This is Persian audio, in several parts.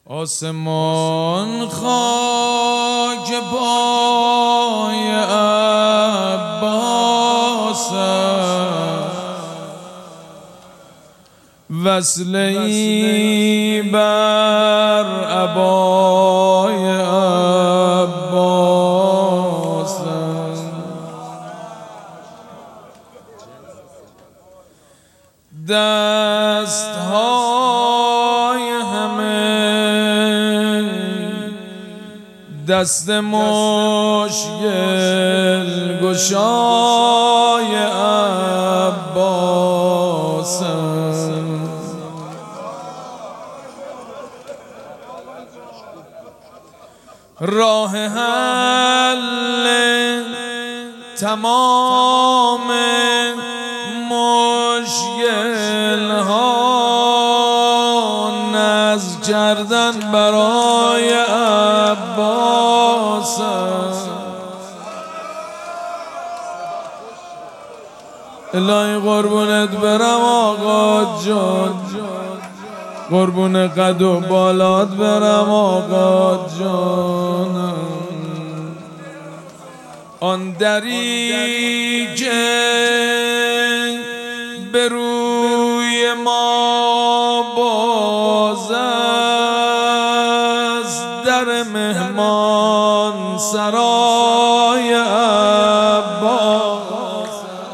آسمان خاک پای عباس وصله‌ای بر عبای عباس دست‌های همه دست مشکل گشای عباس راه حل تمام مشکل ها نزد کردن برای عباس الهی قربونت برم آقا جان، قربون قد و بالات برم آقا جان. آن دری که به روی ما باز است در مهمان سرای عباس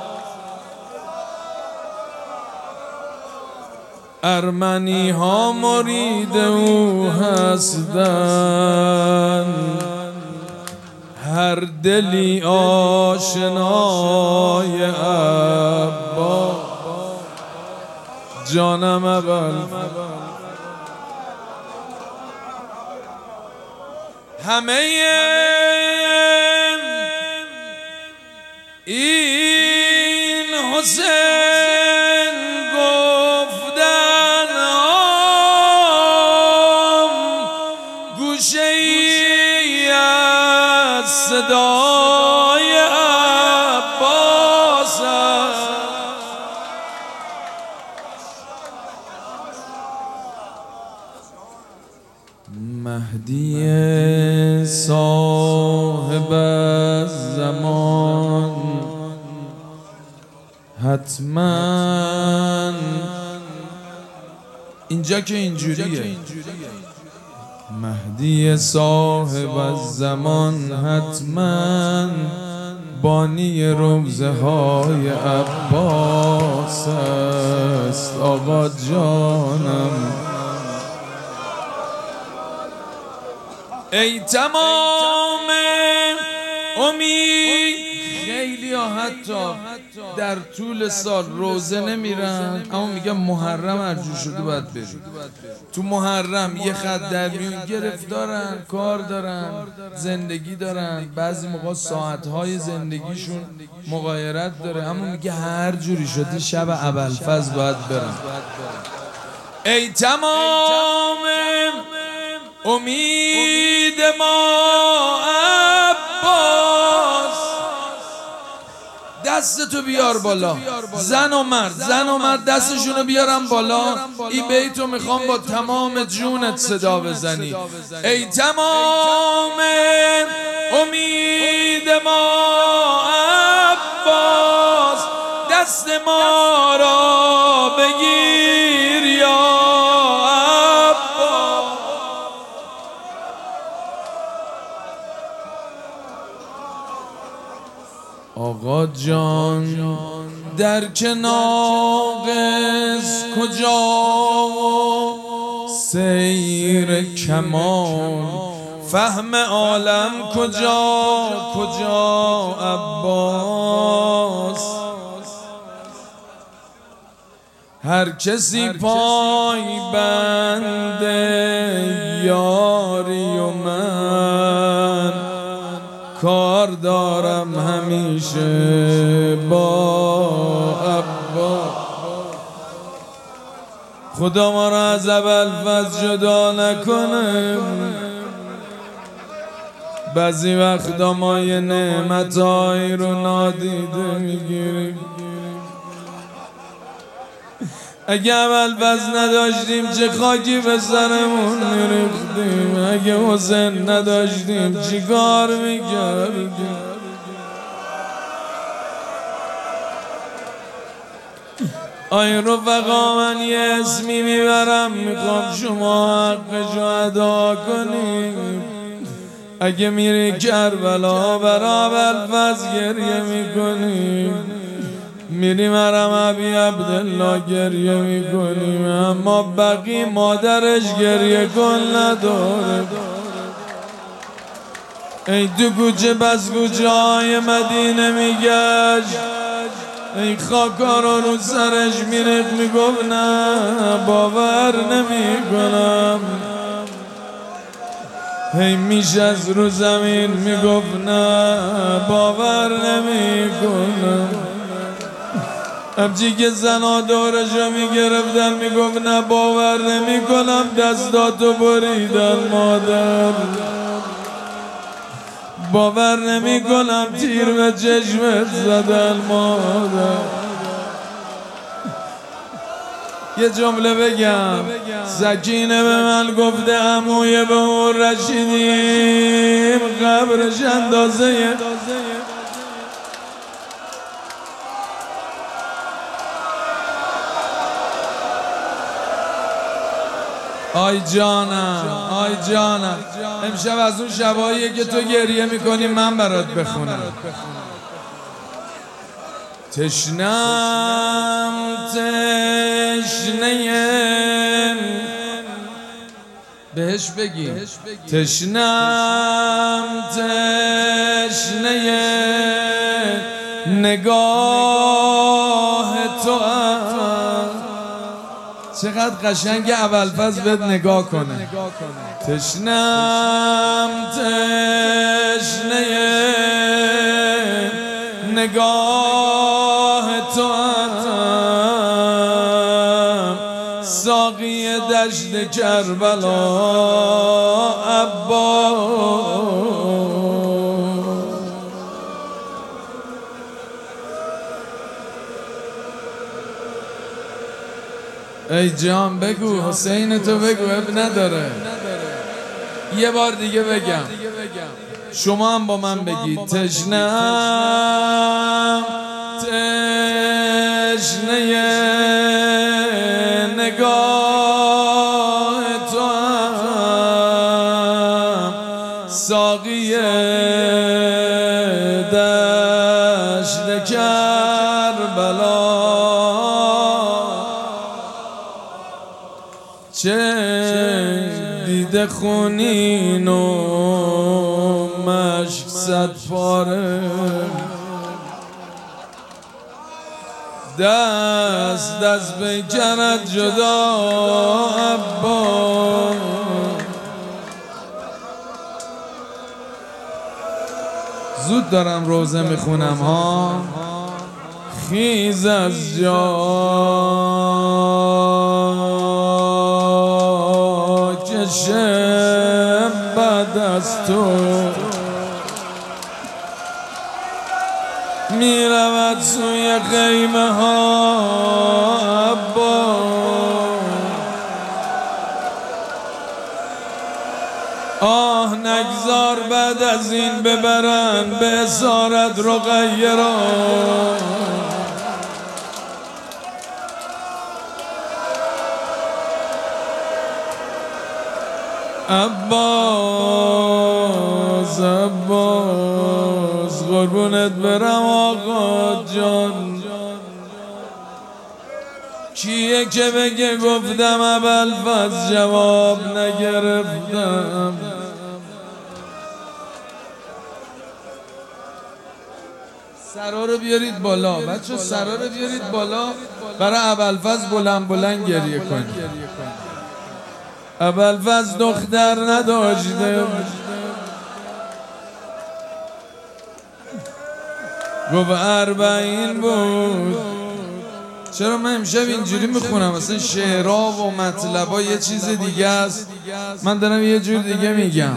ارمنی ها مرید او هستند هر دلی آشنای عباس جانم اول همه این حسین گفتن گوشه ای از صدای عباس مهدی صاحب الزمان حتما اینجا که اینجوریه مهدی صاحب الزمان حتما بانی روزه های عباس است آقا جانم. ای تمام امید خیلی ها حتی در طول سال روزه نمیرن اما میگن محرم ارجوع شده باید بریم تو محرم یه خط در میون گرفتارن کار دارن زندگی دارن بعضی موقع ساعتهای زندگیشون مغایرت داره اما میگه هر جوری شده شب ابوالفضل باید برن. ای تمام امید ما عباس دستتو بیار بالا زن و مرد دستشونو بیارم بالا این بیتو میخوام با تمام جونت صدا بزنی. ای تمام امید ما عباس دست ما را بگیر یا آقا جان در که ناقص کجا سیر کمان فهم عالم کجا عباس هر کسی پای بند یاری و من کار دارم همیشه با عباس خدا ما را از ابوالفضل جدا نکنه بعضی وقتا ما یه نعمتایی رو نادیده میگیریم اگه ابوالفضل نداشتیم چه خاکی به سرمون میریختیم، اگه حسین نداشتیم چی کار میکردیم. آی رفقا من یه اسمی میبرم، میخوام شما حقشو ادا کنیم. اگه میری کربلا برا ابوالفضل گریه میکنیم، میریم حرم ابی عبدالله گریه میکنیم، اما بقی مادرش گریه کن نداره. ای تو کوچه بس کوچه های مدینه میگشت، ای خاکارا رو سرش میرد، میگفت نه باور نمیکنم. هی میشست رو زمین میگفت نه باور نمیکنم. همچی که زنا دورشو میگرفتن میگفت نه باور نمیکنم، دستاتو بریدن مادر، باور نمیکنم تیر به چشمت زدن مادر. یه جمله بگم، سکینه به من گفته عموی به اون رشیدیم قبرش اندازه آی جانم، آی جانم. امشب از اون شباییه که تو گریه میکنی من برات بخونم. تشنم تشنه بهش بگی، تشنم تشنه نگاه تو. چقدر قشنگ ابوالفضل بهت نگاه کنه. تشنم تشنه نگاه تو، ساقی دشت کربلا عباس. ای جان بگو، حسین تو بگو، اب نداره. یه بار دیگه بگم، شما هم با من بگید. تشنم تشنه نگاه تو، ساقی دشت کربلا. چه دیده خونین و مشک صد پاره، دست دست بیچرد جدا عباس. زود دارم روزه میخونم ها. خیز از جا کشم بعد از تو، میرود سوی خیمه ها عباس. آه نگذار بعد از این ببرن به اسارت رقیه را. عباس عباس قربونت برم آقا جان. کیه که بگه گفتم ابوالفضل جواب نگرفتم. سرا رو بیارید بالا بچه، سرا رو بیارید بالا برای ابوالفضل بلند بلند گریه کنید. ابوالفضل دختر نداشته، گفت 40 بود. چرا من امشب اینجوری میخونم؟ اصلا شعرها و مطلبا یه چیز دیگه است، من دارم یه جور دیگه میگم.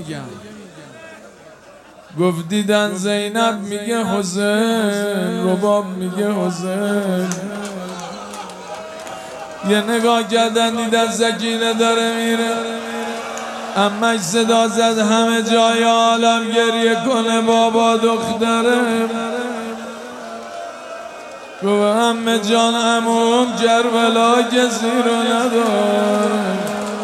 گفت دیدن زینب میگه حسین، رباب میگه حسین. یه نگاه کردن دیدن سکینه داره میره، امش صدا زد همه جای عالم گریه کنه بابا دختره. گفت همه جان عموم کربلا کسی رو نداره،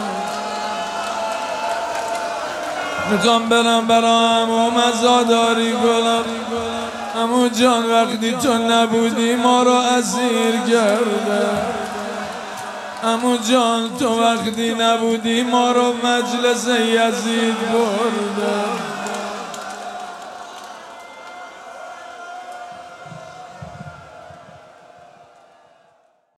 میخوام برم برا عموم عزاداری کنم. عمو جان وقتی تو نبودی ما رو اسیر کرده، عمو جان تو وقتی نبودی ما رو مجلس یزید برده.